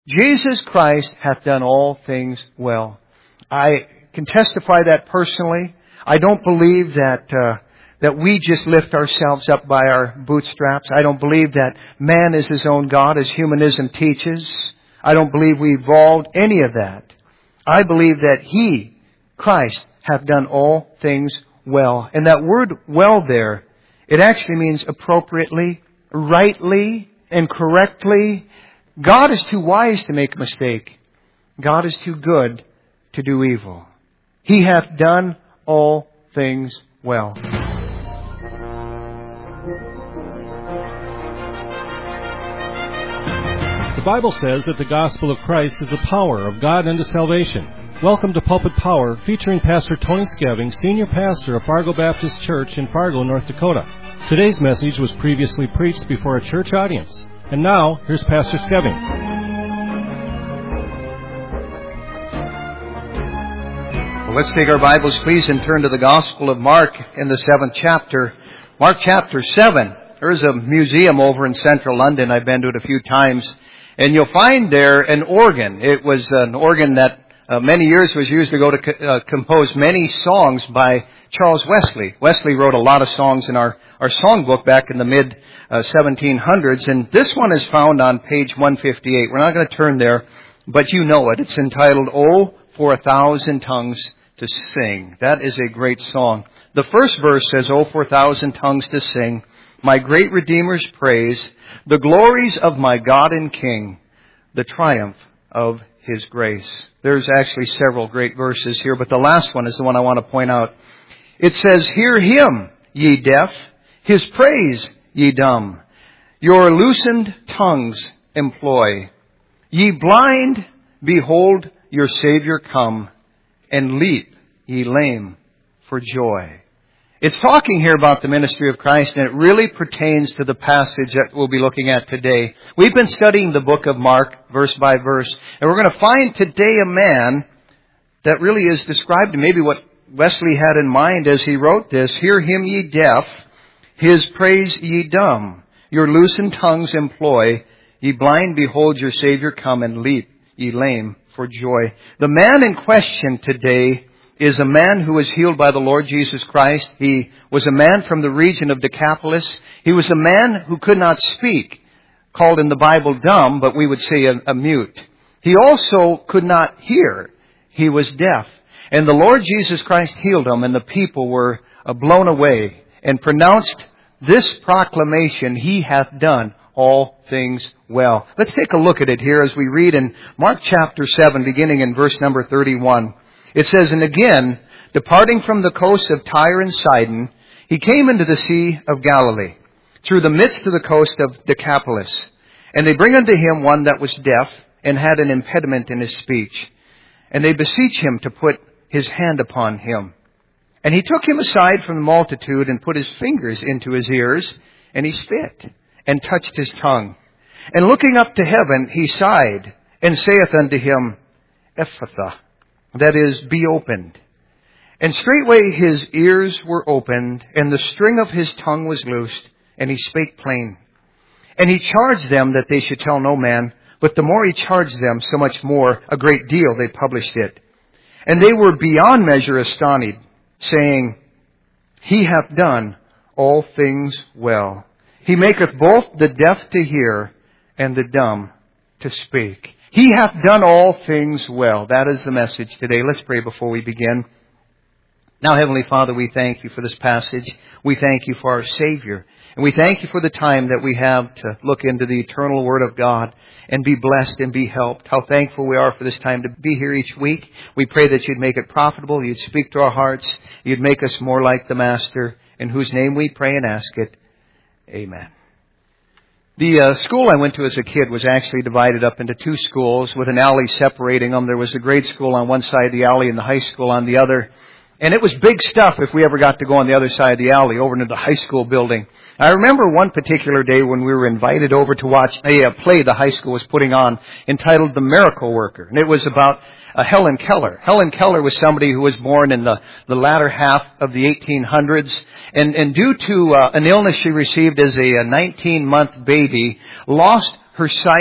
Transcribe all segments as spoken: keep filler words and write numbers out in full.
Jesus Christ hath done all things well. I can testify that personally. I don't believe that uh, that we just lift ourselves up by our bootstraps. I don't believe that man is his own God, as humanism teaches. I don't believe we evolved any of that. I believe that He, Christ, hath done all things well. And that word well there, it actually means appropriately, rightly, and correctly. God is too wise to make a mistake. God is too good to do evil. He hath done all things well. The Bible says that the gospel of Christ is the power of God unto salvation. Welcome to Pulpit Power, featuring Pastor Tony Skeving, Senior Pastor of Fargo Baptist Church in Fargo, North Dakota. Today's message was previously preached before a church audience. And now, here's Pastor Skeving. Well, let's take our Bibles, please, and turn to the Gospel of Mark in the seventh chapter. Mark chapter seven. There's a museum over in central London. I've been to it a few times. And you'll find there an organ. It was an organ that uh, many years was used to go to co- uh, compose many songs by Charles Wesley. Wesley wrote a lot of songs in our, our songbook back in the mid uh, seventeen hundreds. And this one is found on page one fifty-eight. We're not going to turn there, but you know it. It's entitled, "Oh, for a Thousand Tongues to Sing." That is a great song. The first verse says, "Oh, for a thousand tongues to sing my great Redeemer's praise, the glories of my God and King, the triumph of His grace." There's actually several great verses here, but the last one is the one I want to point out. It says, "Hear Him, ye deaf, His praise, ye dumb. Your loosened tongues employ. Ye blind, behold your Savior come, and leap, ye lame, for joy." It's talking here about the ministry of Christ, and it really pertains to the passage that we'll be looking at today. We've been studying the book of Mark, verse by verse, and we're going to find today a man that really is described, maybe what Wesley had in mind as he wrote this. "Hear Him, ye deaf, His praise, ye dumb. Your loosened tongues employ. Ye blind, behold your Savior come, and leap, ye lame, for joy." The man in question today is a man who was healed by the Lord Jesus Christ. He was a man from the region of Decapolis. He was a man who could not speak, called in the Bible dumb, but we would say a, a mute. He also could not hear. He was deaf. And the Lord Jesus Christ healed him, and the people were uh, blown away and pronounced this proclamation, "He hath done all things well." Let's take a look at it here as we read in Mark chapter seven, beginning in verse number thirty-one. It says, "And again, departing from the coast of Tyre and Sidon, He came into the Sea of Galilee, through the midst of the coast of Decapolis. And they bring unto Him one that was deaf, and had an impediment in his speech. And they beseech Him to put His hand upon him. And He took him aside from the multitude, and put His fingers into his ears, and He spit, and touched his tongue. And looking up to heaven, He sighed, and saith unto him, Ephphatha, that is, be opened. And straightway his ears were opened, and the string of his tongue was loosed, and he spake plain. And He charged them that they should tell no man, but the more He charged them, so much more, a great deal, they published it. And they were beyond measure astonished, saying, He hath done all things well. He maketh both the deaf to hear, and the dumb to speak. He hath done all things well. That is the message today. Let's pray before we begin. Now, Heavenly Father, we thank You for this passage. We thank You for our Savior. And we thank You for the time that we have to look into the eternal Word of God and be blessed and be helped. How thankful we are for this time to be here each week. We pray that You'd make it profitable. You'd speak to our hearts. You'd make us more like the Master, in whose name we pray and ask it. Amen. The uh, school I went to as a kid was actually divided up into two schools with an alley separating them. There was the grade school on one side of the alley and the high school on the other. And it was big stuff if we ever got to go on the other side of the alley over into the high school building. I remember one particular day when we were invited over to watch a, a play the high school was putting on entitled The Miracle Worker. And it was about uh, Helen Keller. Helen Keller was somebody who was born in the, the latter half of the eighteen hundreds. And, and due to uh, an illness she received as a nineteen-month baby, lost her sight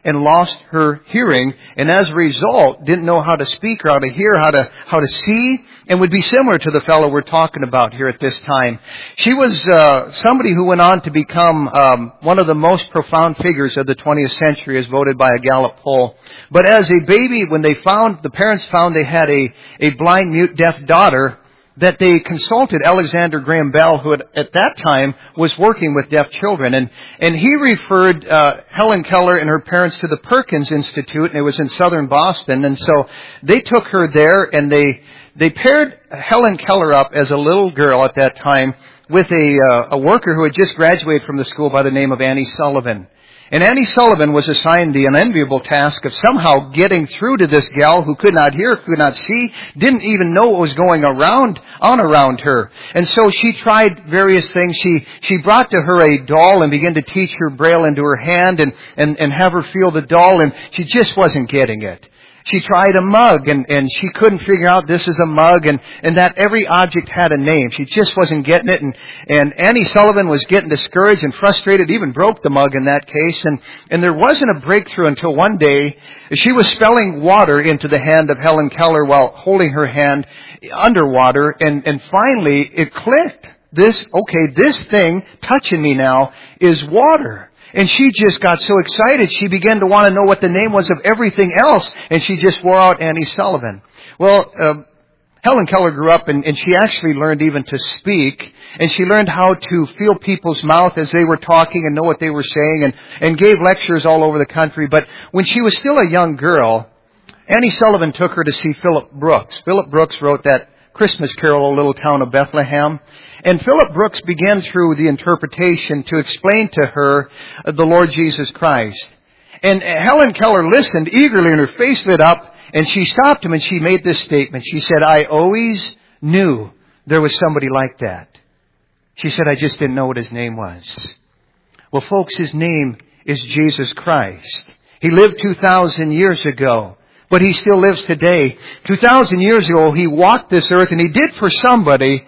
and lost her hearing, and as a result, didn't know how to speak or how to hear, how to how to see, and would be similar to the fellow we're talking about here at this time. She was uh, somebody who went on to become um, one of the most profound figures of the twentieth century, as voted by a Gallup poll. But as a baby, when they found, the parents found they had a, a blind, mute, deaf daughter, that they consulted Alexander Graham Bell, who at, at that time was working with deaf children. And, and he referred uh, Helen Keller and her parents to the Perkins Institute, and it was in southern Boston. And so they took her there, and they they paired Helen Keller up as a little girl at that time with a, uh, a worker who had just graduated from the school by the name of Annie Sullivan. And Annie Sullivan was assigned the unenviable task of somehow getting through to this gal who could not hear, could not see, didn't even know what was going around, on around her. And so she tried various things. She, she brought to her a doll and began to teach her Braille into her hand and, and, and have her feel the doll, and she just wasn't getting it. She tried a mug, and, and she couldn't figure out this is a mug, and, and that every object had a name. She just wasn't getting it, and, and Annie Sullivan was getting discouraged and frustrated, even broke the mug in that case, and, and there wasn't a breakthrough until one day she was spelling water into the hand of Helen Keller while holding her hand underwater, and, and finally it clicked. This, okay, this thing touching me now is water. And she just got so excited, she began to want to know what the name was of everything else, and she just wore out Annie Sullivan. Well, uh, Helen Keller grew up, and, and she actually learned even to speak, and she learned how to feel people's mouth as they were talking and know what they were saying, and, and gave lectures all over the country. But when she was still a young girl, Annie Sullivan took her to see Philip Brooks. Philip Brooks wrote that Christmas Carol, O Little Town of Bethlehem. And Philip Brooks began through the interpretation to explain to her the Lord Jesus Christ. And Helen Keller listened eagerly, and her face lit up, and she stopped him and she made this statement. She said, I always knew there was somebody like that. She said, I just didn't know what his name was. Well, folks, his name is Jesus Christ. He lived two thousand years ago, but he still lives today. two thousand years ago, he walked this earth, and he did for somebody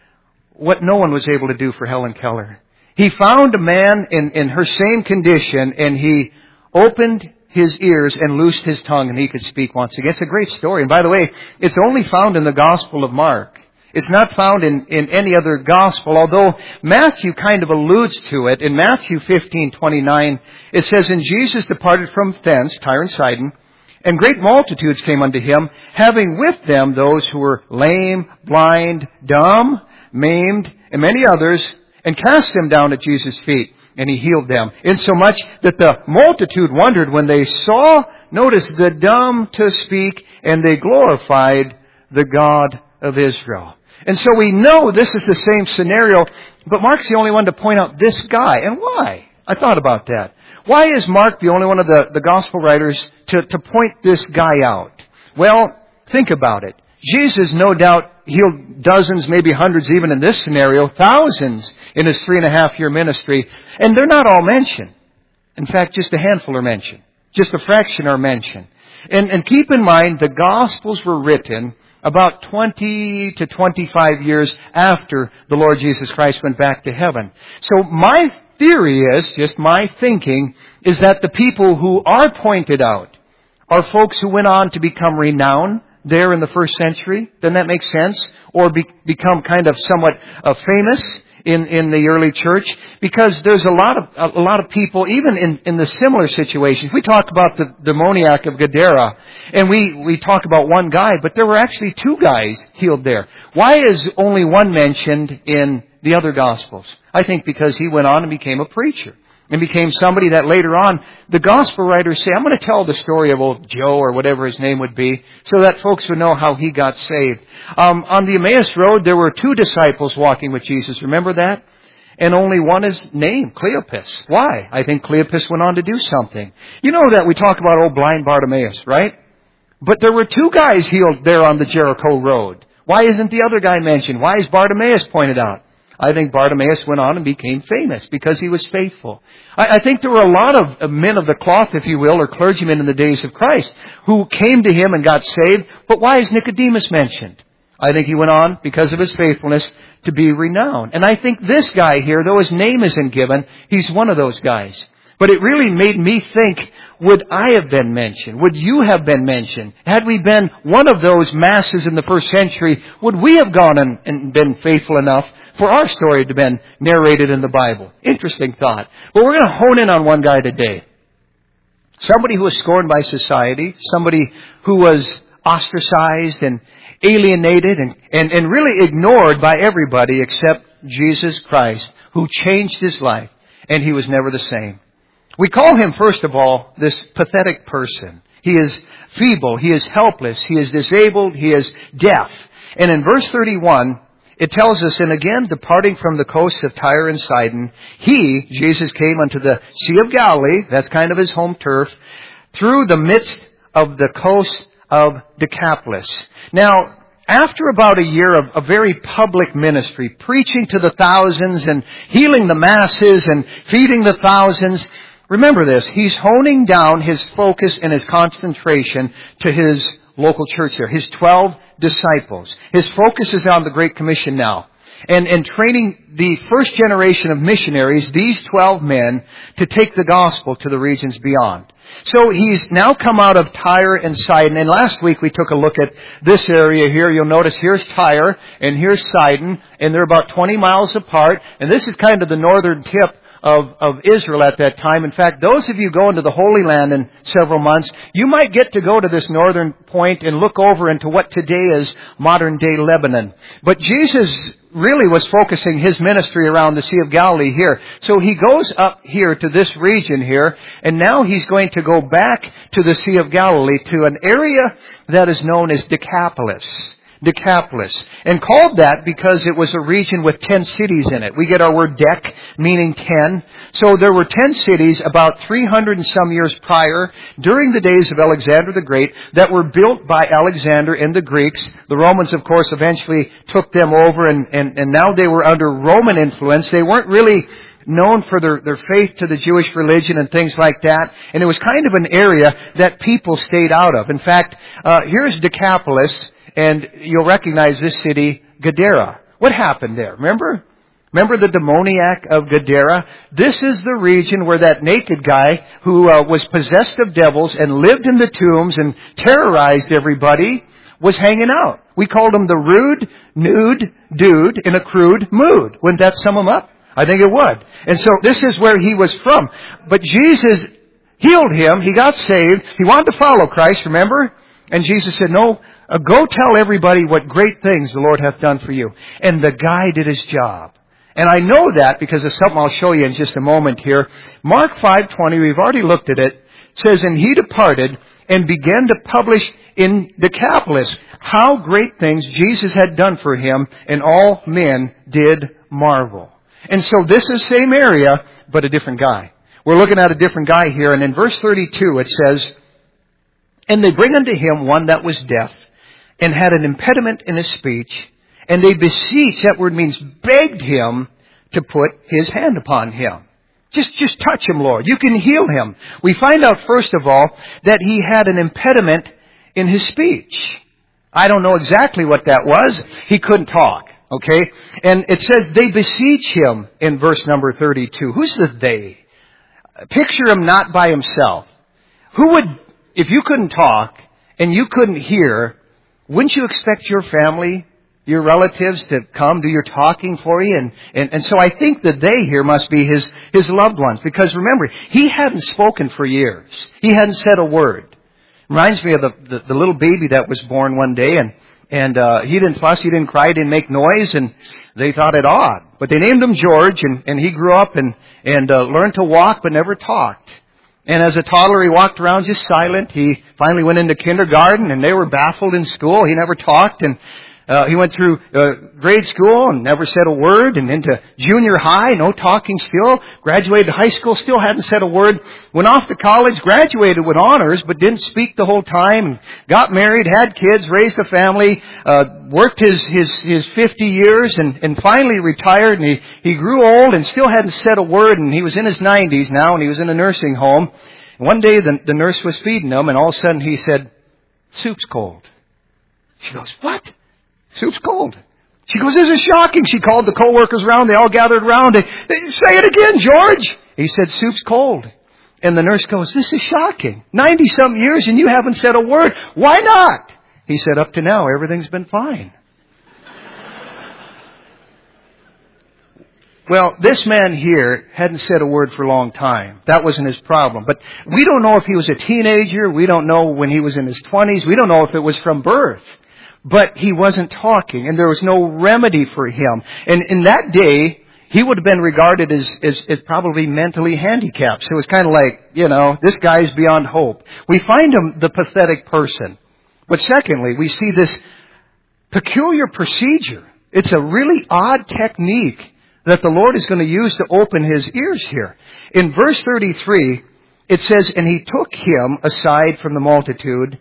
what no one was able to do for Helen Keller. He found a man in, in her same condition, and he opened his ears and loosed his tongue, and he could speak once again. It's a great story. And by the way, it's only found in the Gospel of Mark. It's not found in, in any other gospel, although Matthew kind of alludes to it. In Matthew fifteen twenty-nine, it says, And Jesus departed from thence, Tyre and Sidon, and great multitudes came unto him, having with them those who were lame, blind, dumb, maimed, and many others, and cast them down at Jesus' feet, and he healed them. Insomuch that the multitude wondered when they saw, notice, the dumb to speak, and they glorified the God of Israel. And so we know this is the same scenario, but Mark's the only one to point out this guy. And why? I thought about that. Why is Mark the only one of the, the gospel writers to, to point this guy out? Well, think about it. Jesus, no doubt, healed dozens, maybe hundreds even in this scenario, thousands in his three and a half year ministry. And they're not all mentioned. In fact, just a handful are mentioned. Just a fraction are mentioned. And, and keep in mind, the Gospels were written about twenty to twenty-five years after the Lord Jesus Christ went back to heaven. So my theory is, just my thinking, is that the people who are pointed out are folks who went on to become renowned there in the first century. Doesn't that make sense? Or be, become kind of somewhat uh, famous in, in the early church, because there's a lot of a, a lot of people, even in, in the similar situations. We talk about the demoniac of Gadara, and we, we talk about one guy, but there were actually two guys healed there. Why is only one mentioned in the other Gospels? I think because he went on and became a preacher. And became somebody that later on, the gospel writers say, I'm going to tell the story of old Joe or whatever his name would be, so that folks would know how he got saved. Um, on the Emmaus Road, there were two disciples walking with Jesus. Remember that? And only one is named, Cleopas. Why? I think Cleopas went on to do something. You know that we talk about old blind Bartimaeus, right? But there were two guys healed there on the Jericho Road. Why isn't the other guy mentioned? Why is Bartimaeus pointed out? I think Bartimaeus went on and became famous because he was faithful. I, I think there were a lot of, of men of the cloth, if you will, or clergymen in the days of Christ, who came to him and got saved. But why is Nicodemus mentioned? I think he went on, because of his faithfulness, to be renowned. And I think this guy here, though his name isn't given, he's one of those guys. But it really made me think, would I have been mentioned? Would you have been mentioned? Had we been one of those masses in the first century, would we have gone and, and been faithful enough for our story to have been narrated in the Bible? Interesting thought. But we're going to hone in on one guy today. Somebody who was scorned by society, somebody who was ostracized and alienated and, and, and really ignored by everybody except Jesus Christ, who changed his life, and he was never the same. We call him, first of all, this pathetic person. He is feeble, he is helpless, he is disabled, he is deaf. And in verse thirty-one, it tells us, and again, departing from the coasts of Tyre and Sidon, he, Jesus, came unto the Sea of Galilee, that's kind of his home turf, through the midst of the coast of Decapolis. Now, after about a year of a very public ministry, preaching to the thousands and healing the masses and feeding the thousands, remember this, he's honing down his focus and his concentration to his local church there, his twelve disciples. His focus is on the Great Commission now. And, and training the first generation of missionaries, these twelve men, to take the gospel to the regions beyond. So he's now come out of Tyre and Sidon. And last week we took a look at this area here. You'll notice here's Tyre and here's Sidon. And they're about twenty miles apart. And this is kind of the northern tip of, of Israel at that time. In fact, those of you going to the Holy Land in several months, you might get to go to this northern point and look over into what today is modern day Lebanon. But Jesus really was focusing his ministry around the Sea of Galilee here. So he goes up here to this region here, and now he's going to go back to the Sea of Galilee, to an area that is known as Decapolis. Decapolis. And called that because it was a region with ten cities in it. We get our word dec, meaning ten. So there were ten cities about three hundred and some years prior, during the days of Alexander the Great, that were built by Alexander and the Greeks. The Romans, of course, eventually took them over, and, and, and now they were under Roman influence. They weren't really known for their, their faith to the Jewish religion and things like that. And it was kind of an area that people stayed out of. In fact, uh, here's Decapolis. And you'll recognize this city, Gadara. What happened there? Remember? Remember the demoniac of Gadara? This is the region where that naked guy who uh, was possessed of devils and lived in the tombs and terrorized everybody was hanging out. We called him the rude, nude dude in a crude mood. Wouldn't that sum him up? I think it would. And so this is where he was from. But Jesus healed him. He got saved. He wanted to follow Christ, remember? And Jesus said, no, Uh, go tell everybody what great things the Lord hath done for you. And the guy did his job. And I know that because of something I'll show you in just a moment here. Mark five twenty, we've already looked at it. It says, and he departed and began to publish in Decapolis how great things Jesus had done for him, and all men did marvel. And so this is the same area, but a different guy. We're looking at a different guy here. And in verse thirty-two it says, and they bring unto him one that was deaf, and had an impediment in his speech, and they beseech, that word means begged him to put his hand upon him. Just, just touch him, Lord. You can heal him. We find out, first of all, that he had an impediment in his speech. I don't know exactly what that was. He couldn't talk, okay? And it says they beseech him in verse number thirty-two. Who's the they? Picture him not by himself. Who would, if you couldn't talk and you couldn't hear, wouldn't you expect your family, your relatives to come do your talking for you? And, and, and so I think that they here must be his, his loved ones. Because remember, he hadn't spoken for years. He hadn't said a word. Reminds me of the, the, the little baby that was born one day. And, and uh, he didn't fuss, he didn't cry, he didn't make noise. And they thought it odd. But they named him George. And, and he grew up and, and uh, learned to walk but never talked. And as a toddler, he walked around just silent. He finally went into kindergarten, and they were baffled in school. He never talked, and uh, he went through uh, grade school and never said a word, and into junior high, no talking still. Graduated high school, still hadn't said a word. Went off to college, graduated with honors, but didn't speak the whole time. Got married, had kids, raised a family, uh, worked his, his, his fifty years, and, and finally retired. And he, he grew old and still hadn't said a word. And he was in his nineties now, and he was in a nursing home. And one day the, the nurse was feeding him, and all of a sudden he said, "Soup's cold." She goes, "What? Soup's cold?" She goes, "This is shocking." She called the co-workers around. They all gathered around. They, they, "Say it again, George." He said, "Soup's cold." And the nurse goes, this is shocking. ninety-something years and you haven't said a word. Why not? He said, up to now, everything's been fine. Well, this man here hadn't said a word for a long time. That wasn't his problem. But we don't know if he was a teenager. We don't know when he was in his twenties. We don't know if it was from birth. But he wasn't talking, and there was no remedy for him. And in that day, he would have been regarded as, as, as probably mentally handicapped. So it was kind of like, you know, this guy's beyond hope. We find him the pathetic person. But secondly, we see this peculiar procedure. It's a really odd technique that the Lord is going to use to open his ears here. In verse thirty-three, it says, and he took him aside from the multitude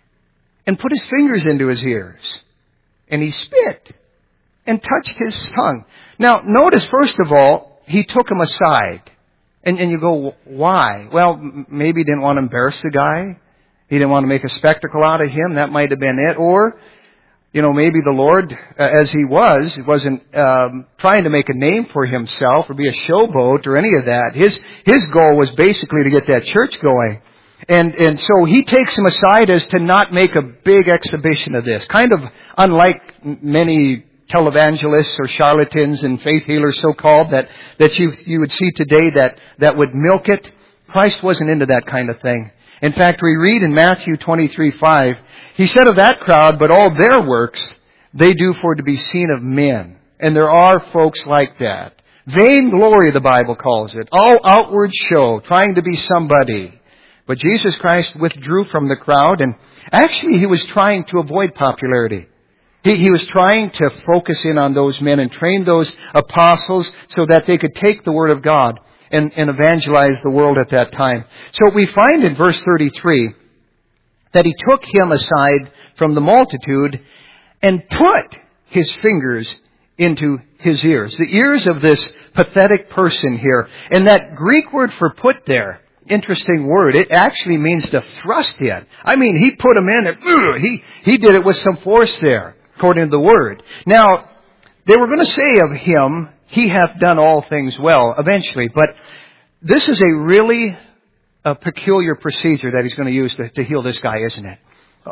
and put his fingers into his ears. And he spit and touched his tongue. Now, notice, first of all, he took him aside. And, and you go, why? Well, m- maybe he didn't want to embarrass the guy. He didn't want to make a spectacle out of him. That might have been it. Or, you know, maybe the Lord, uh, as he was, wasn't um, trying to make a name for himself or be a showboat or any of that. His his goal was basically to get that church going. And and so he takes him aside as to not make a big exhibition of this. Kind of unlike many televangelists or charlatans and faith healers, so-called, that, that you you would see today that, that would milk it. Christ wasn't into that kind of thing. In fact, we read in Matthew twenty-three five, he said of that crowd, but all their works they do for to be seen of men. And there are folks like that. Vainglory, the Bible calls it. All outward show, trying to be somebody. But Jesus Christ withdrew from the crowd, and actually he was trying to avoid popularity. He, he was trying to focus in on those men and train those apostles so that they could take the Word of God and, and evangelize the world at that time. So we find in verse thirty-three that he took him aside from the multitude and put his fingers into his ears. The ears of this pathetic person here. And that Greek word for put there, interesting word. It actually means to thrust in. I mean, he put him in and he, he did it with some force there, according to the word. Now, they were going to say of him, he hath done all things well, eventually. But this is a really a peculiar procedure that he's going to use to, to heal this guy, isn't it?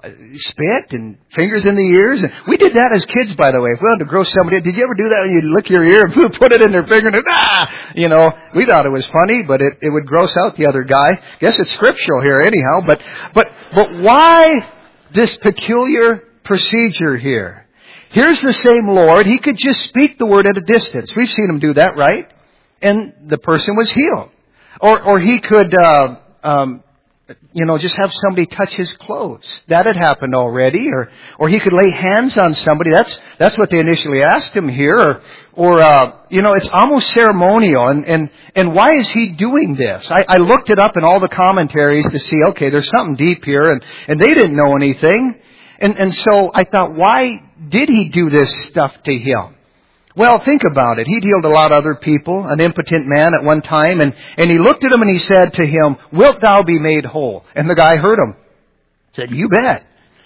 Spit and fingers in the ears. And we did that as kids, by the way. If we wanted to grow somebody, did you ever do that when you lick your ear and put it in their finger and ah, you know, we thought it was funny, but it, it would gross out the other guy. Guess it's scriptural here anyhow. But but but why this peculiar procedure here? Here's the same Lord. He could just speak the word at a distance. We've seen him do that, right? And the person was healed. Or or he could uh, um you know, just have somebody touch his clothes. That had happened already. Or or he could lay hands on somebody. That's that's what they initially asked him here. Or, or uh, you know, it's almost ceremonial. And, and, and why is he doing this? I, I looked it up in all the commentaries to see, okay, there's something deep here. And, and they didn't know anything. And, and so I thought, why did he do this stuff to him? Well, think about it. He'd healed a lot of other people, an impotent man at one time, and, and he looked at him and he said to him, wilt thou be made whole? And the guy heard him. Said, you bet.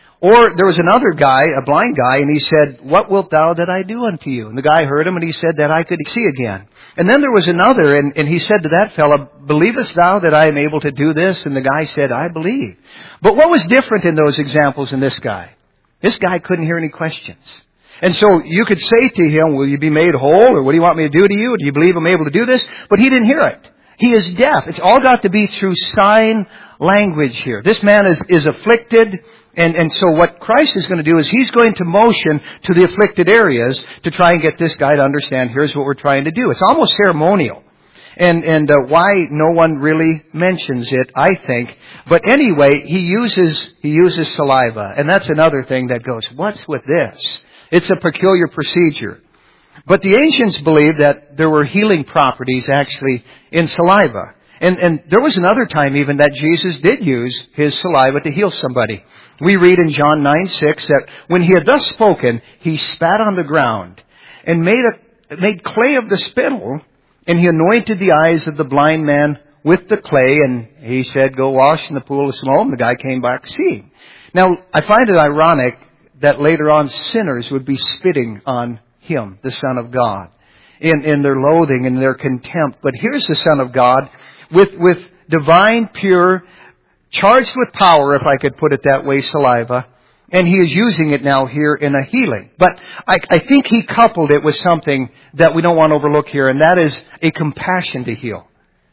Or there was another guy, a blind guy, and he said, what wilt thou that I do unto you? And the guy heard him and he said that I could see again. And then there was another, and, and he said to that fellow, believest thou that I am able to do this? And the guy said, I believe. But what was different in those examples in this guy? This guy couldn't hear any questions. And so you could say to him, will you be made whole? Or what do you want me to do to you? Do you believe I'm able to do this? But he didn't hear it. He is deaf. It's all got to be through sign language here. This man is, is afflicted. And, and so what Christ is going to do is he's going to motion to the afflicted areas to try and get this guy to understand, here's what we're trying to do. It's almost ceremonial. And, and uh, why no one really mentions it, I think. But anyway, he uses, he uses saliva. And that's another thing that goes, what's with this? It's a peculiar procedure. But the ancients believed that there were healing properties actually in saliva. And, and there was another time even that Jesus did use his saliva to heal somebody. We read in John nine six that when he had thus spoken, he spat on the ground and made a, made clay of the spittle, and he anointed the eyes of the blind man with the clay, and he said, go wash in the pool of Siloam. The guy came back seeing. Now, I find it ironic that later on sinners would be spitting on him, the Son of God, in, in their loathing and their contempt. But here's the Son of God with, with divine, pure, charged with power, if I could put it that way, saliva. And he is using it now here in a healing. But I, I think he coupled it with something that we don't want to overlook here, and that is a compassion to heal.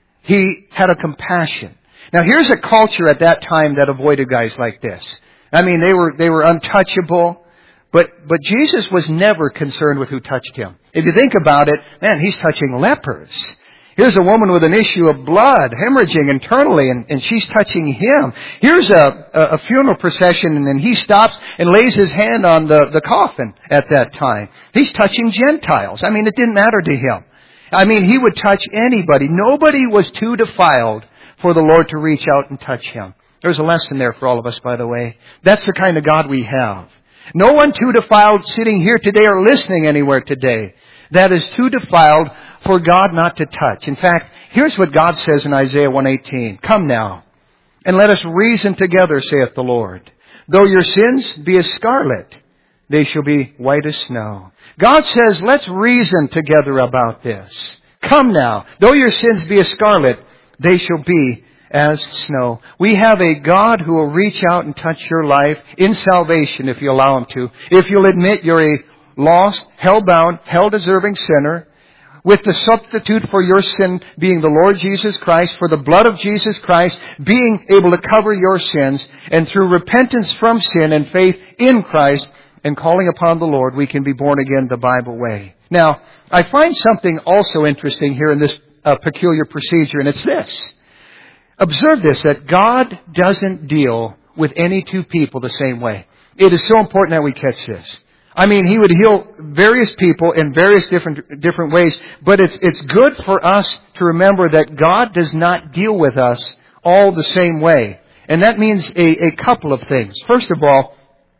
He had a compassion. Now here's a culture at that time that avoided guys like this. I mean, they were, they were untouchable. But, but Jesus was never concerned with who touched him. If you think about it, man, he's touching lepers. Here's a woman with an issue of blood, hemorrhaging internally, and, and she's touching him. Here's a, a, a funeral procession, and then he stops and lays his hand on the, the coffin at that time. He's touching Gentiles. I mean, it didn't matter to him. I mean, he would touch anybody. Nobody was too defiled for the Lord to reach out and touch him. There's a lesson there for all of us, by the way. That's the kind of God we have. No one too defiled sitting here today or listening anywhere today that is too defiled for God not to touch. In fact, here's what God says in Isaiah one eighteen. Come now, and let us reason together, saith the Lord. Though your sins be as scarlet, they shall be white as snow. God says, let's reason together about this. Come now, though your sins be as scarlet, they shall be as snow. We have a God who will reach out and touch your life in salvation if you allow Him to. If you'll admit you're a lost, hell-bound, hell-deserving sinner, with the substitute for your sin being the Lord Jesus Christ, for the blood of Jesus Christ being able to cover your sins, and through repentance from sin and faith in Christ and calling upon the Lord, we can be born again the Bible way. Now, I find something also interesting here in this uh, peculiar procedure, and it's this. Observe this, that God doesn't deal with any two people the same way. It is so important that we catch this. I mean, He would heal various people in various different different ways, but it's it's good for us to remember that God does not deal with us all the same way. And that means a, a couple of things. First of all,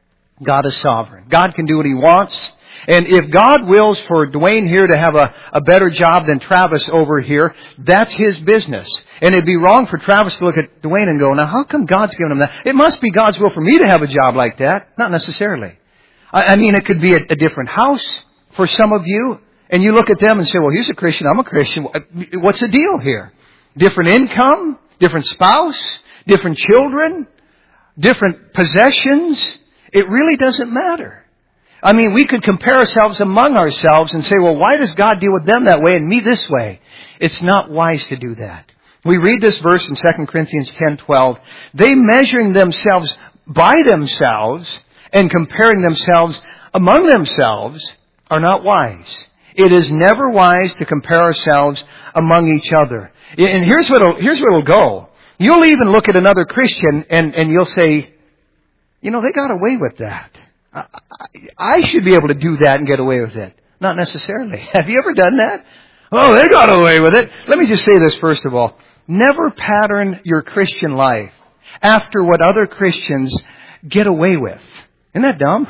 God is sovereign. God can do what He wants. And if God wills for Dwayne here to have a, a better job than Travis over here, that's his business. And it'd be wrong for Travis to look at Dwayne and go, now how come God's given him that? It must be God's will for me to have a job like that. Not necessarily. I, I mean, it could be a, a different house for some of you. And you look at them and say, well, he's a Christian, I'm a Christian. What's the deal here? Different income, different spouse, different children, different possessions. It really doesn't matter. I mean, we could compare ourselves among ourselves and say, well, why does God deal with them that way and me this way? It's not wise to do that. We read this verse in Second Corinthians ten twelve. They measuring themselves by themselves and comparing themselves among themselves are not wise. It is never wise to compare ourselves among each other. And here's what'll, here's where it'll go. You'll even look at another Christian and, and you'll say, you know, they got away with that. I, I should be able to do that and get away with it. Not necessarily. Have you ever done that? Oh, they got away with it. Let me just say this first of all. Never pattern your Christian life after what other Christians get away with. Isn't that dumb?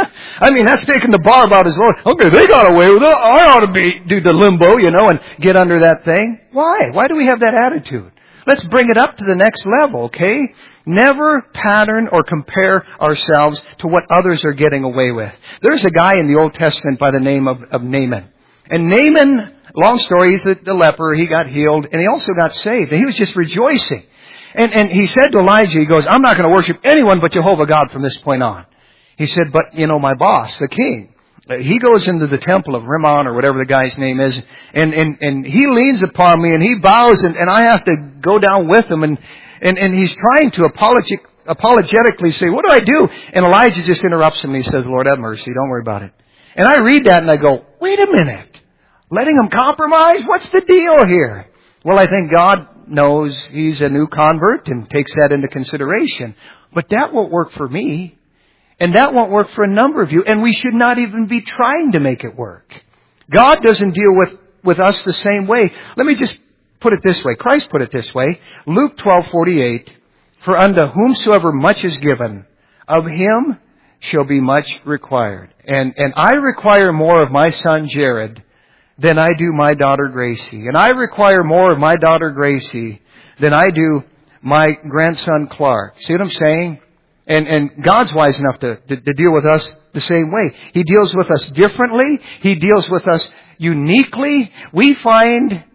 I mean, that's taking the bar about as low. Okay, they got away with it. I ought to be do the limbo, you know, and get under that thing. Why? Why do we have that attitude? Let's bring it up to the next level, okay? Never pattern or compare ourselves to what others are getting away with. There's a guy in the Old Testament by the name of, of Naaman. And Naaman, long story, he's the, the leper. He got healed and he also got saved. And he was just rejoicing. And, and he said to Elijah, he goes, I'm not going to worship anyone but Jehovah God from this point on. He said, but, you know, my boss, the king, he goes into the temple of Rimmon or whatever the guy's name is, and, and, and he leans upon me and he bows and, and I have to go down with him and, and, and he's trying to apologetic, apologetically say, what do I do? And Elijah just interrupts him and he says, Lord have mercy, don't worry about it. And I read that and I go, wait a minute, letting him compromise? What's the deal here? Well, I think God knows he's a new convert and takes that into consideration. But that won't work for me. And that won't work for a number of you. And we should not even be trying to make it work. God doesn't deal with, with us the same way. Let me just put it this way. Christ put it this way. Luke twelve forty-eight. For unto whomsoever much is given, of him shall be much required. And, and I require more of my son Jared than I do my daughter Gracie. And I require more of my daughter Gracie than I do my grandson Clark. See what I'm saying? And, and God's wise enough to, to, to deal with us the same way. He deals with us differently. He deals with us uniquely. We find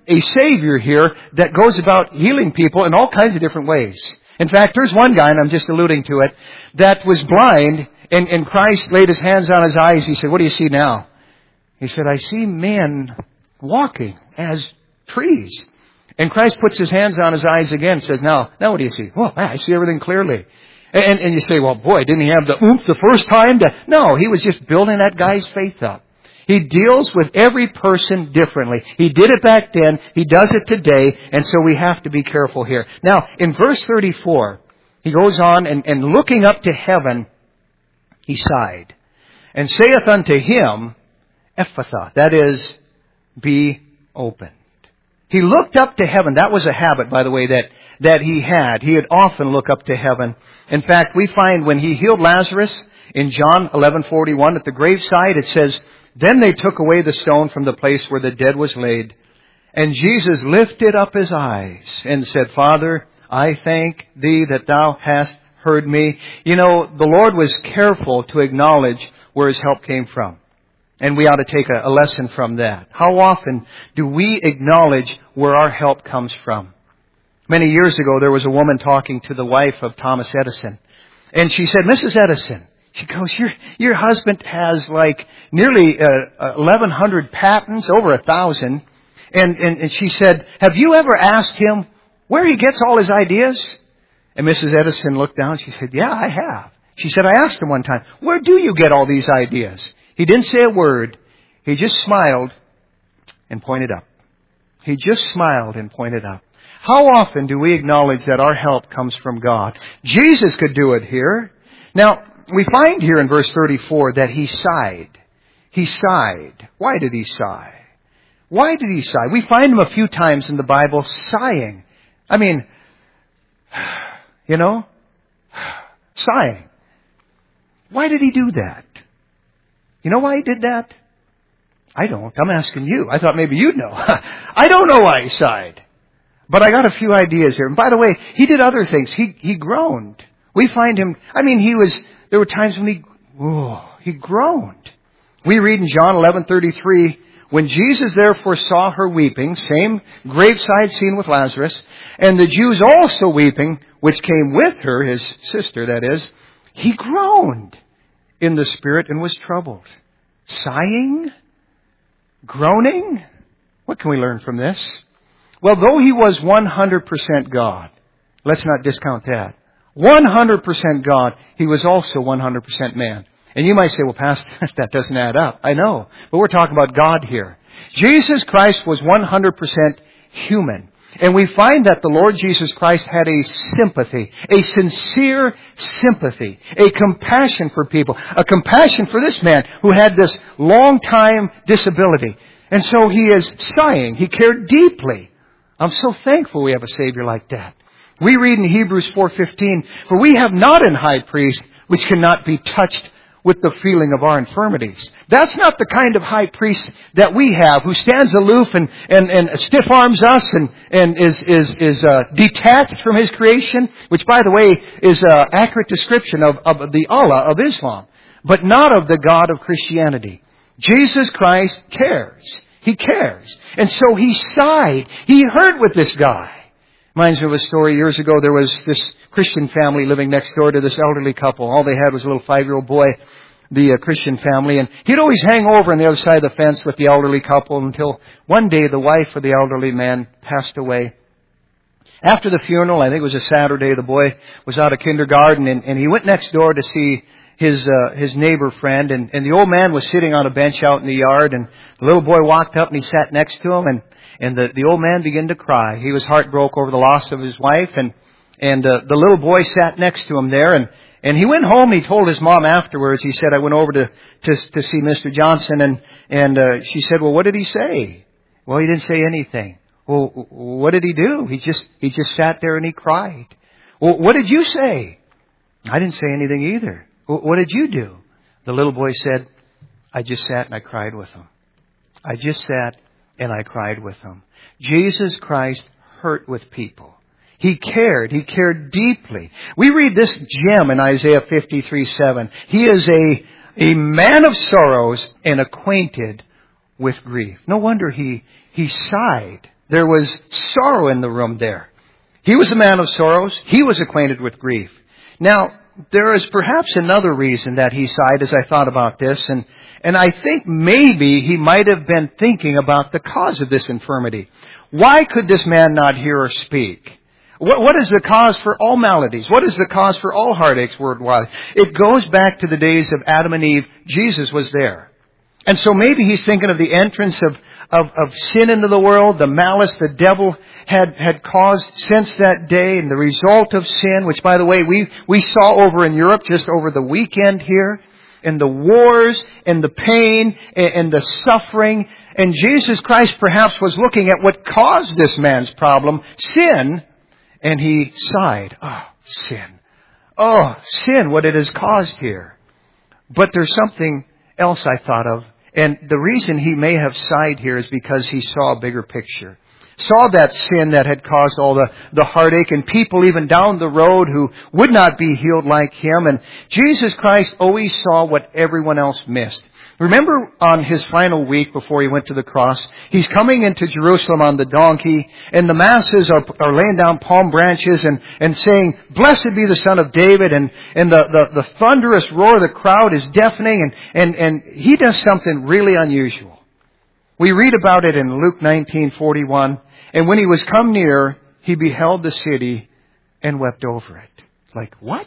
a Savior here that goes about healing people in all kinds of different ways. In fact, there's one guy, and I'm just alluding to it, that was blind, and, and Christ laid His hands on his eyes. He said, what do you see now? He said, I see men walking as trees. And Christ puts His hands on his eyes again and says, now, now what do you see? Well, I see everything clearly. And, and you say, well, boy, didn't he have the oomph the first time? To... No, he was just building that guy's faith up. He deals with every person differently. He did it back then. He does it today. And so we have to be careful here. Now, in verse thirty-four, he goes on and, and looking up to heaven, he sighed and saith unto him, Ephphatha, that is, be opened. He looked up to heaven. That was a habit, by the way, that, that he had. He would often look up to heaven. In fact, we find when he healed Lazarus in John eleven forty-one at the graveside, it says, then they took away the stone from the place where the dead was laid. And Jesus lifted up His eyes and said, Father, I thank Thee that Thou hast heard me. You know, the Lord was careful to acknowledge where His help came from. And we ought to take a, a lesson from that. How often do we acknowledge where our help comes from? Many years ago, there was a woman talking to the wife of Thomas Edison. And she said, Missus Edison, she goes, your, your husband has like nearly uh, eleven hundred patents, over a thousand. And, and, and she said, have you ever asked him where he gets all his ideas? And Missus Edison looked down. She said, yeah, I have. She said, I asked him one time, where do you get all these ideas? He didn't say a word. He just smiled and pointed up. He just smiled and pointed up. How often do we acknowledge that our help comes from God? Jesus could do it here. Now, we find here in verse thirty-four that He sighed. He sighed. Why did He sigh? Why did He sigh? We find Him a few times in the Bible sighing. I mean, you know, sighing. Why did He do that? You know why He did that? I don't. I'm asking you. I thought maybe you'd know. I don't know why He sighed. But I got a few ideas here. And by the way, He did other things. He, he groaned. We find Him, I mean, He was, there were times when He, oh, He groaned. We read in John eleven thirty-three, when Jesus therefore saw her weeping, same graveside scene with Lazarus, and the Jews also weeping, which came with her, His sister that is, He groaned in the spirit and was troubled. Sighing? Groaning? What can we learn from this? Well, though He was one hundred percent God, let's not discount that. one hundred percent God, He was also one hundred percent man. And you might say, well, Pastor, that doesn't add up. I know. But we're talking about God here. Jesus Christ was one hundred percent human. And we find that the Lord Jesus Christ had a sympathy, a sincere sympathy, a compassion for people, a compassion for this man who had this long time disability. And so He is sighing. He cared deeply. I'm so thankful we have a Savior like that. We read in Hebrews four fifteen, for we have not an high priest which cannot be touched with the feeling of our infirmities. That's not the kind of high priest that we have, who stands aloof and, and, and stiff arms us and, and is, is, is uh, detached from His creation, which, by the way, is an accurate description of, of the Allah of Islam, but not of the God of Christianity. Jesus Christ cares. He cares. And so He sighed. He heard with this guy. Reminds me of a story years ago. There was this Christian family living next door to this elderly couple. All they had was a little five-year-old boy, the uh, Christian family. And he'd always hang over on the other side of the fence with the elderly couple until one day the wife of the elderly man passed away. After the funeral, I think it was a Saturday, the boy was out of kindergarten and, and he went next door to see his uh, his neighbor friend. And, and the old man was sitting on a bench out in the yard. And the little boy walked up and he sat next to him. And, and the, the old man began to cry. He was heartbroken over the loss of his wife. And And uh, the little boy sat next to him there, and, and he went home. He told his mom afterwards. He said, I went over to to, to see Mister Johnson, and and uh, she said, well, what did he say? Well, he didn't say anything. Well, what did he do? He just he just sat there and he cried. Well, what did you say? I didn't say anything either. Well, what did you do? The little boy said, I just sat and I cried with him. I just sat and I cried with him. Jesus Christ hurt with people. He cared. He cared deeply. We read this gem in Isaiah fifty-three seven. He is a, a man of sorrows and acquainted with grief. No wonder he, he sighed There was sorrow in the room there. He was a man of sorrows. He was acquainted with grief. Now, there is perhaps another reason that he sighed as I thought about this, and, and I think maybe he might have been thinking about the cause of this infirmity. Why could this man not hear or speak? What, what is the cause for all maladies? What is the cause for all heartaches worldwide? It goes back to the days of Adam and Eve. Jesus was there. And so maybe he's thinking of the entrance of, of, of sin into the world, the malice the devil had, had caused since that day, and the result of sin, which, by the way, we, we saw over in Europe just over the weekend here, and the wars, and the pain, and, and the suffering. And Jesus Christ perhaps was looking at what caused this man's problem, sin, and he sighed. Oh, sin. Oh, sin, what it has caused here. But there's something else I thought of. And the reason he may have sighed here is because he saw a bigger picture. Saw that sin that had caused all the, the heartache, and people even down the road who would not be healed like him. And Jesus Christ always saw what everyone else missed. Remember on his final week before he went to the cross, he's coming into Jerusalem on the donkey, and the masses are, are laying down palm branches and, and saying, "Blessed be the Son of David," and, and the, the, the thunderous roar of the crowd is deafening, and, and, and he does something really unusual. We read about it in Luke nineteen forty-one, and when he was come near, he beheld the city and wept over it. Like, what?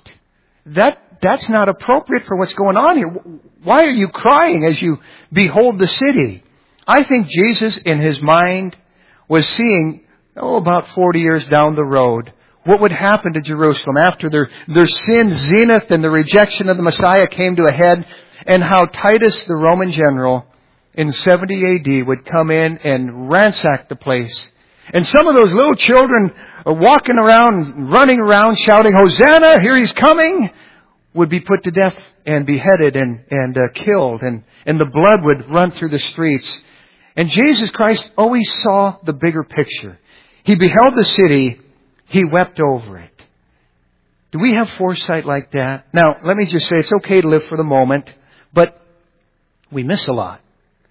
That, that's not appropriate for what's going on here. Why are you crying as you behold the city? I think Jesus, in his mind, was seeing, oh, about forty years down the road, what would happen to Jerusalem after their, their sin zenith and the rejection of the Messiah came to a head, and how Titus, the Roman general, in seventy A D would come in and ransack the place. And some of those little children walking around, running around, shouting, "Hosanna, here he's coming," would be put to death and beheaded and, and uh, killed. And, and the blood would run through the streets. And Jesus Christ always saw the bigger picture. He beheld the city. He wept over it. Do we have foresight like that? Now, let me just say, it's okay to live for the moment, but we miss a lot.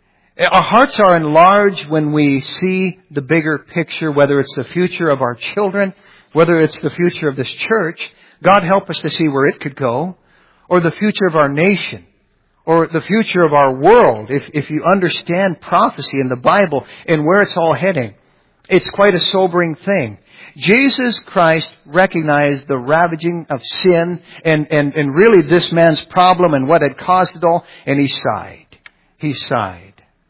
Our hearts are enlarged when we see the bigger picture, whether it's the future of our children, whether it's the future of this church. God help us to see where it could go, or the future of our nation, or the future of our world. If, if you understand prophecy in the Bible and where it's all heading, it's quite a sobering thing. Jesus Christ recognized the ravaging of sin and, and, and really this man's problem and what had caused it all, and he sighed. He sighed.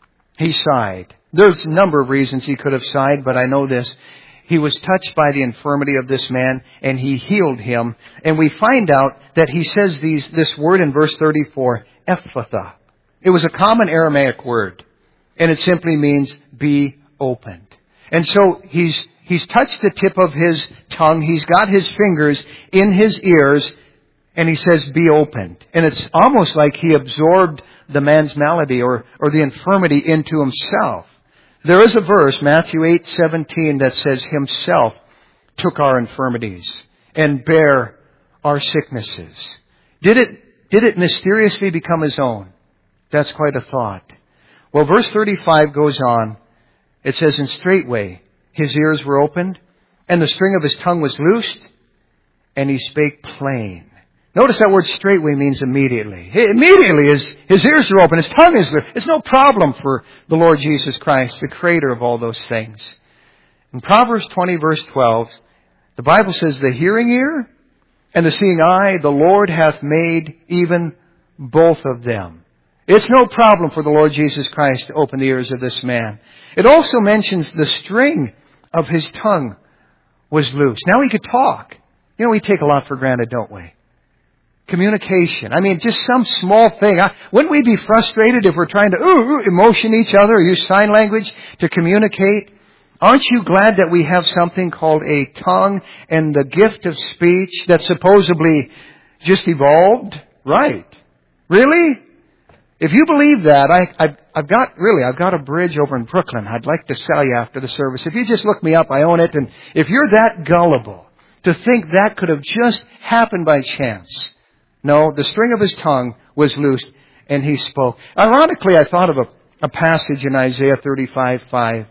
He sighed. There's a number of reasons he could have sighed, but I know this. He was touched by the infirmity of this man, and he healed him. And we find out that he says these, this word in verse thirty-four, Ephphatha. It was a common Aramaic word, and it simply means be opened. And so he's, he's touched the tip of his tongue. He's got his fingers in his ears, and he says be opened. And it's almost like he absorbed the man's malady or, or the infirmity into himself. There is a verse, Matthew eight seventeen, that says himself took our infirmities and bare our sicknesses. Did it, did it mysteriously become his own? That's quite a thought. Well, verse thirty-five goes on. It says, and straightway his ears were opened, and the string of his tongue was loosed, and he spake plain. Notice that word straightway means immediately. Immediately his, his ears are open, his tongue is there. It's no problem for the Lord Jesus Christ, the creator of all those things. In Proverbs twenty verse twelve, the Bible says, the hearing ear and the seeing eye, the Lord hath made even both of them. It's no problem for the Lord Jesus Christ to open the ears of this man. It also mentions the string of his tongue was loose. Now he could talk. You know, we take a lot for granted, don't we? Communication. I mean, just some small thing. I, wouldn't we be frustrated if we're trying to ooh, ooh, emotion each other or use sign language to communicate? Aren't you glad that we have something called a tongue and the gift of speech that supposedly just evolved? Right. Really? If you believe that, I, I've, I've got, really, I've got a bridge over in Brooklyn I'd like to sell you after the service. If you just look me up, I own it. And if you're that gullible to think that could have just happened by chance. No, the string of his tongue was loosed and he spoke. Ironically, I thought of a, a passage in Isaiah thirty-five five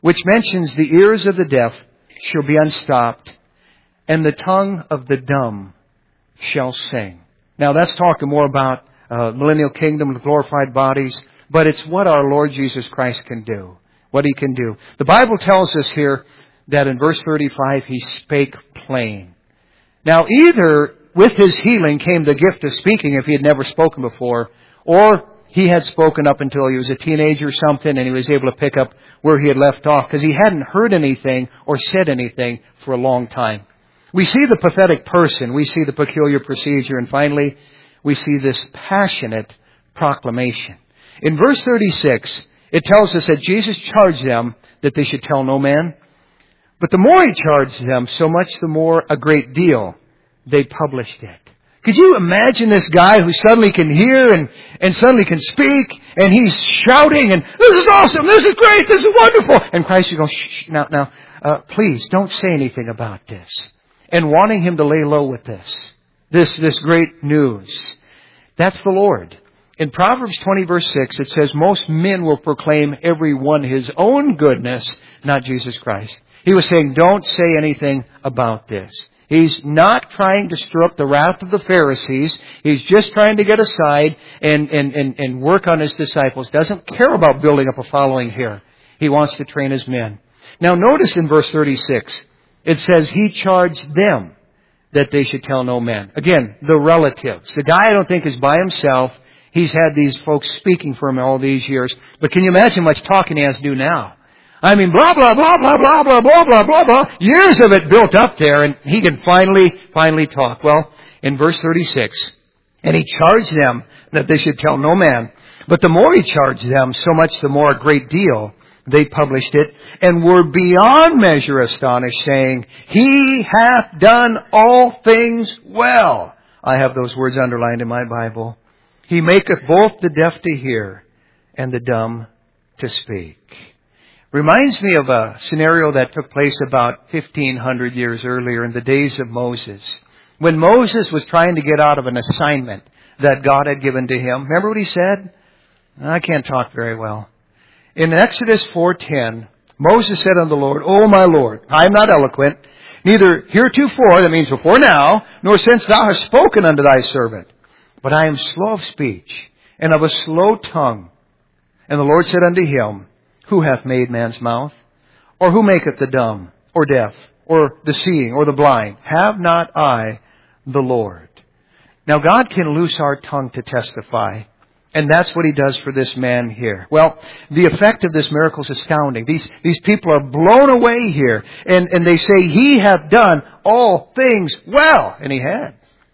which mentions the ears of the deaf shall be unstopped, and the tongue of the dumb shall sing. Now that's talking more about uh, millennial kingdom with glorified bodies, but it's what our Lord Jesus Christ can do. What He can do. The Bible tells us here that in verse thirty-five, He spake plain. Now either with His healing came the gift of speaking if He had never spoken before, or He had spoken up until He was a teenager or something and He was able to pick up where He had left off because He hadn't heard anything or said anything for a long time. We see the pathetic person, we see the peculiar procedure, and finally we see this passionate proclamation. In verse thirty-six, it tells us that Jesus charged them that they should tell no man. But the more He charged them, so much the more a great deal they published it. Could you imagine this guy who suddenly can hear and, and suddenly can speak, and he's shouting, and this is awesome, this is great, this is wonderful. And Christ is going, shh, now, now, uh, please don't say anything about this. And wanting him to lay low with this, this, this great news. That's the Lord. In Proverbs twenty verse six, it says, most men will proclaim every one his own goodness, not Jesus Christ. He was saying, don't say anything about this. He's not trying to stir up the wrath of the Pharisees. He's just trying to get aside and, and, and, and work on His disciples. Doesn't care about building up a following here. He wants to train His men. Now notice in verse thirty-six, it says, He charged them that they should tell no man. Again, the relatives. The guy I don't think is by himself. He's had these folks speaking for him all these years. But can you imagine how much talking he has to do now? I mean, blah, blah, blah, blah, blah, blah, blah, blah, blah, blah. Years of it built up there, and he can finally, finally talk. Well, in verse thirty-six, and He charged them that they should tell no man. But the more He charged them, so much the more a great deal they published it, and were beyond measure astonished, saying, He hath done all things well. I have those words underlined in my Bible. He maketh both the deaf to hear and the dumb to speak. Reminds me of a scenario that took place about fifteen hundred years earlier in the days of Moses. When Moses was trying to get out of an assignment that God had given to him. Remember what he said? I can't talk very well. In Exodus four ten, Moses said unto the Lord, O my Lord, I am not eloquent, neither heretofore, that means before now, nor since thou hast spoken unto thy servant. But I am slow of speech, and of a slow tongue. And the Lord said unto him, Who hath made man's mouth? Or who maketh the dumb, or deaf, or the seeing, or the blind? Have not I the Lord? Now God can loose our tongue to testify. And that's what He does for this man here. Well, the effect of this miracle is astounding. These, these people are blown away here. And, and they say, He hath done all things well. And He had.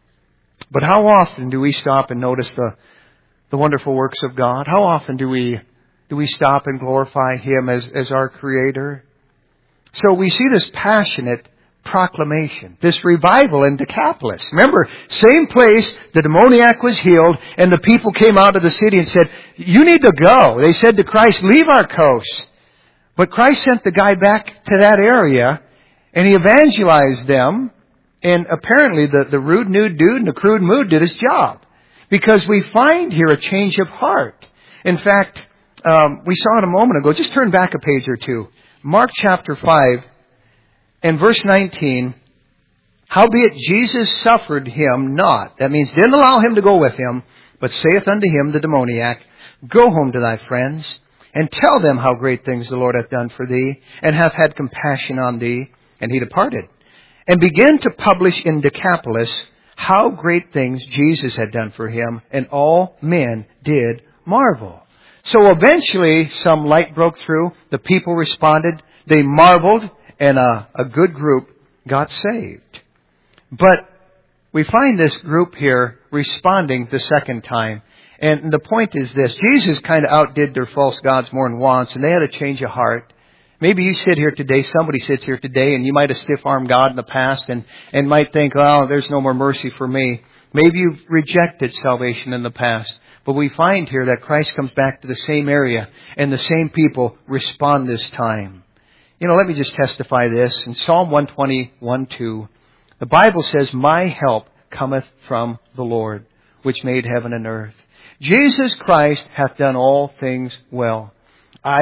But how often do we stop and notice the, the wonderful works of God? How often do we, do we stop and glorify Him as, as our Creator? So we see this passionate proclamation, this revival in Decapolis. Remember, same place, the demoniac was healed, and the people came out of the city and said, you need to go. They said to Christ, leave our coast. But Christ sent the guy back to that area, and He evangelized them, and apparently the, the rude, nude dude in the crude mood did his job. Because we find here a change of heart. In fact, um, we saw it a moment ago. Just turn back a page or two. Mark chapter five. In verse nineteen, howbeit Jesus suffered him not. That means didn't allow him to go with him, but saith unto him, the demoniac, Go home to thy friends, and tell them how great things the Lord hath done for thee, and hath had compassion on thee. And he departed, and began to publish in Decapolis how great things Jesus had done for him, and all men did marvel. So eventually some light broke through, the people responded, they marveled, and a, a good group got saved. But we find this group here responding the second time. And the point is this. Jesus kind of outdid their false gods more than once, and they had a change of heart. Maybe you sit here today, somebody sits here today, and you might have stiff-armed God in the past and, and might think, oh, there's no more mercy for me. Maybe you've rejected salvation in the past. But we find here that Christ comes back to the same area, and the same people respond this time. You know, let me just testify this. In Psalm one twenty-one two, the Bible says, My help cometh from the Lord, which made heaven and earth. Jesus Christ hath done all things well. I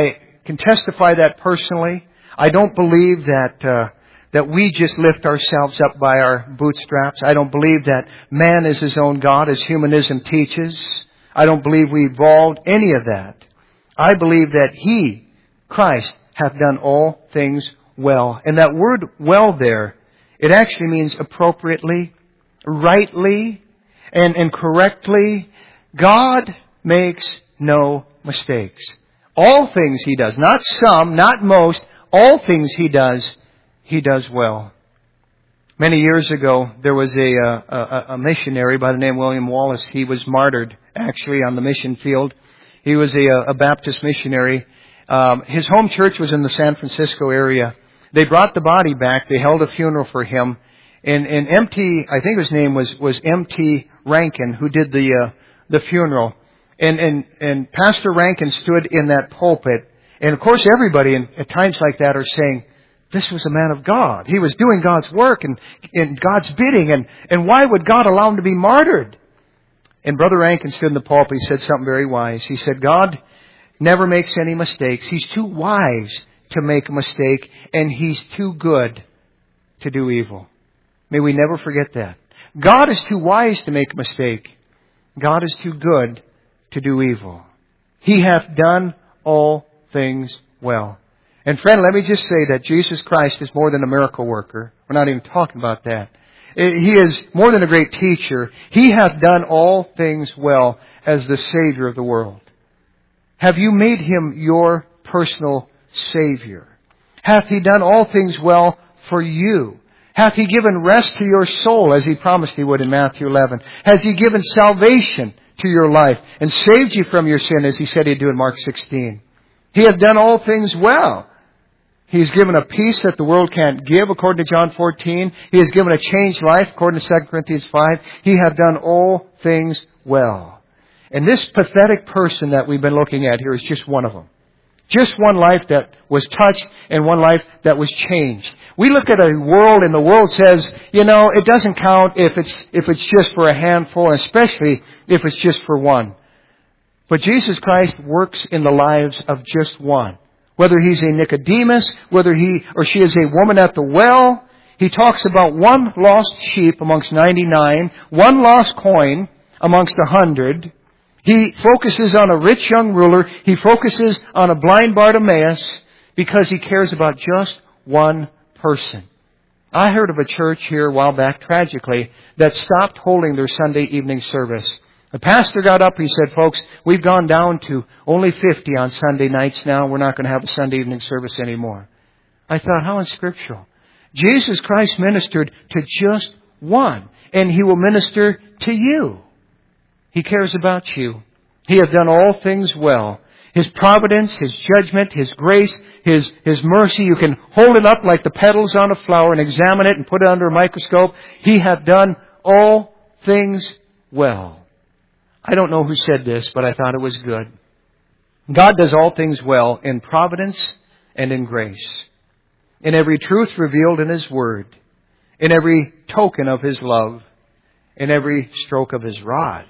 can testify that personally. I don't believe that uh, that we just lift ourselves up by our bootstraps. I don't believe that man is his own God, as humanism teaches. I don't believe we evolved any of that. I believe that He, Christ, hath done all things well. And that word well there, it actually means appropriately, rightly, and, and correctly. God makes no mistakes. All things He does, not some, not most, all things He does, He does well. Many years ago, there was a, a, a missionary by the name of William Wallace. He was martyred, actually, on the mission field. He was a, a Baptist missionary. Um, his home church was in the San Francisco area. They brought the body back. They held a funeral for him. And, and M T, I think his name was, was M T Rankin, who did the, uh, the funeral. And, and, and Pastor Rankin stood in that pulpit. And of course, everybody in, at times like that are saying, this was a man of God. He was doing God's work and, and God's bidding. And, and why would God allow him to be martyred? And Brother Rankin stood in the pulpit. He said something very wise. He said, God never makes any mistakes. He's too wise to make a mistake. And He's too good to do evil. May we never forget that. God is too wise to make a mistake. God is too good to do evil. He hath done all things well. And friend, let me just say that Jesus Christ is more than a miracle worker. We're not even talking about that. He is more than a great teacher. He hath done all things well as the Savior of the world. Have you made Him your personal Savior? Hath He done all things well for you? Hath He given rest to your soul as He promised He would in Matthew eleven? Has He given salvation to your life and saved you from your sin as He said He'd do in Mark sixteen? He hath done all things well. He's given a peace that the world can't give, according to John fourteen. He has given a changed life, according to Second Corinthians five. He hath done all things well. And this pathetic person that we've been looking at here is just one of them. Just one life that was touched and one life that was changed. We look at a world and the world says, you know, it doesn't count if it's, if it's just for a handful, especially if it's just for one. But Jesus Christ works in the lives of just one. Whether he's a Nicodemus, whether he or she is a woman at the well, He talks about one lost sheep amongst ninety-nine, one lost coin amongst a hundred. He focuses on a rich young ruler. He focuses on a blind Bartimaeus because He cares about just one person. I heard of a church here a while back, tragically, that stopped holding their Sunday evening service. The pastor got up, he said, folks, we've gone down to only fifty on Sunday nights now. We're not going to have a Sunday evening service anymore. I thought, how unscriptural. Jesus Christ ministered to just one, and He will minister to you. He cares about you. He hath done all things well. His providence, His judgment, His grace, His, His mercy, you can hold it up like the petals on a flower and examine it and put it under a microscope. He hath done all things well. I don't know who said this, but I thought it was good. God does all things well in providence and in grace. In every truth revealed in His Word. In every token of His love. In every stroke of His rod.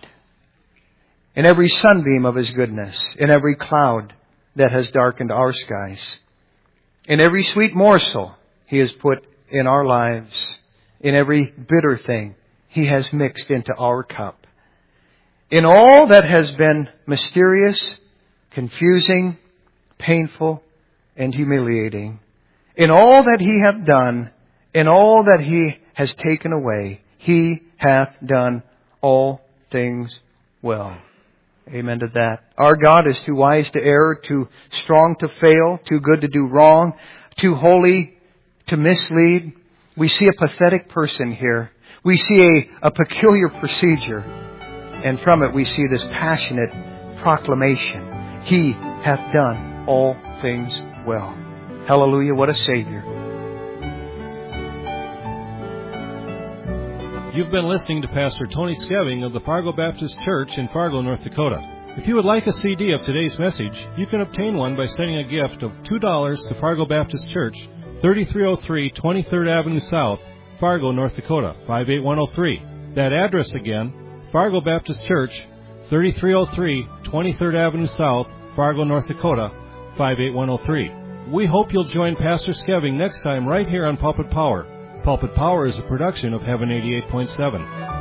In every sunbeam of His goodness. In every cloud that has darkened our skies. In every sweet morsel He has put in our lives. In every bitter thing He has mixed into our cup. In all that has been mysterious, confusing, painful, and humiliating, in all that He hath done, in all that He has taken away, He hath done all things well. Amen to that. Our God is too wise to err, too strong to fail, too good to do wrong, too holy to mislead. We see a pathetic person here. We see a, a peculiar procedure. And from it we see this passionate proclamation. He hath done all things well. Hallelujah, what a Savior. You've been listening to Pastor Tony Skeving of the Fargo Baptist Church in Fargo, North Dakota. If you would like a C D of today's message, you can obtain one by sending a gift of two dollars to Fargo Baptist Church, thirty-three oh three twenty-third Avenue South, Fargo, North Dakota, five eight one oh three. That address again, Fargo Baptist Church, thirty-three oh three twenty-third Avenue South, Fargo, North Dakota, five eight one zero three. We hope you'll join Pastor Skeving next time right here on Pulpit Power. Pulpit Power is a production of Heaven eighty-eight point seven.